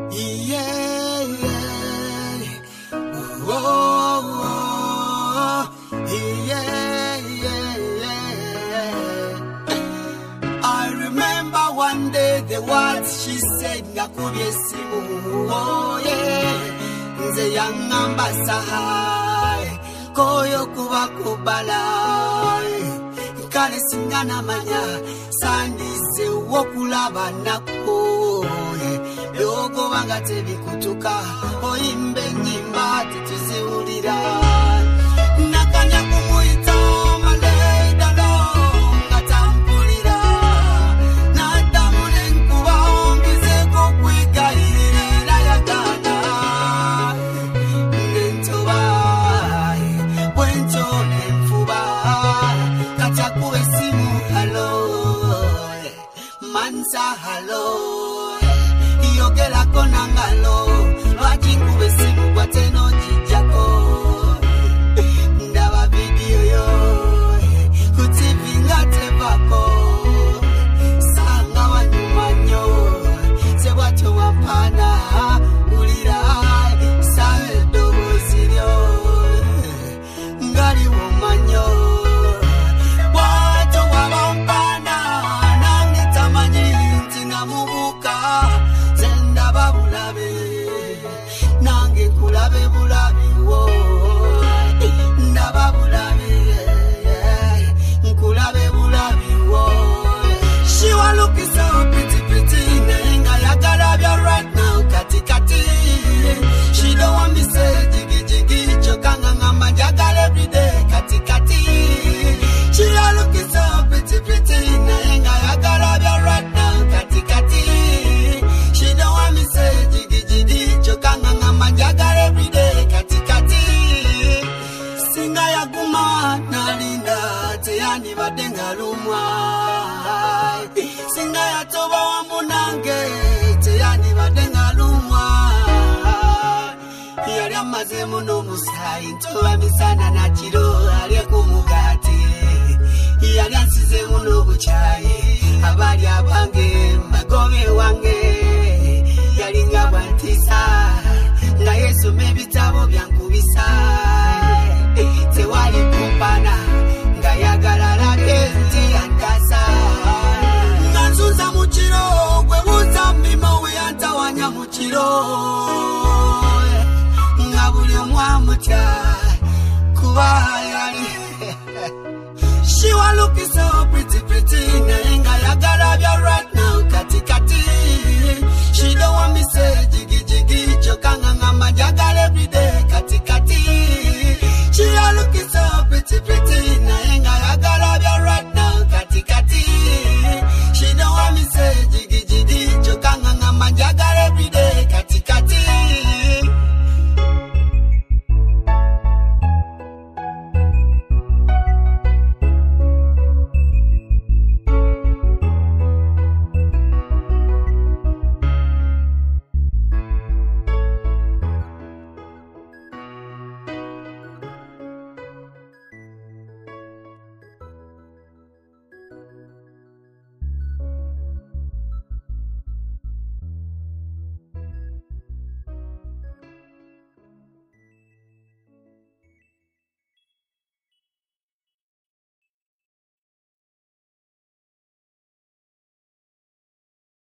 Yeah, yeah. Oh, yeah, yeah. I remember one day the words she said, Ngakubyesimu. Oh, yeah. Nze yangamba sahai. Koyo kuba kubalai. Kale singana manya. Sandize wokulaba nako. Yogo wanga tebi kutuka. Oimbe nyimba tituziulira. Nakanya kumuita maleda longa tampulira. Natamune nkuba ongizeko kwika ilira yagana. Nentoba, wento nemfuba. Katakuwe simu hello. Mansa hello. Yogela konangalo lwajingu besimu kwa teno jijako ndaba video yo kutivinga tebako sanga wanyumanyo sebwacho wampana ulira sae dogo zilyo ngali womanyo wacho wabampana nangi tamanyi ntina mubuka nange kulabe bulabi wo ndaba bulabi nkulabe bulabi wo she was looking so pretty nenga yagala bya right now katikati she don't want me say jigi chokanga ngamba jagala every day katikati she was looking so pretty nenga yagala bya right now katikati she don't want me say chokanga ngamba jagala every day katikati singa ya guma nalinda teyani badenga lumwa singa ya toba wa munange teyani badenga lumwa yali amaze muno musayi ntoba misana na kiro ali kumugati yali ansize muno buchayi abali abange magobe wange yalinga bantisa nga Yesu mebitabo byankubisa tewali kumpana nga yagala lagenti yantasa nga nzuza mu kiro gwe buuza mima we yantawanya mu kiro nga buli omu amutya kuba yali she was looking so pretty naye nga yagala bya right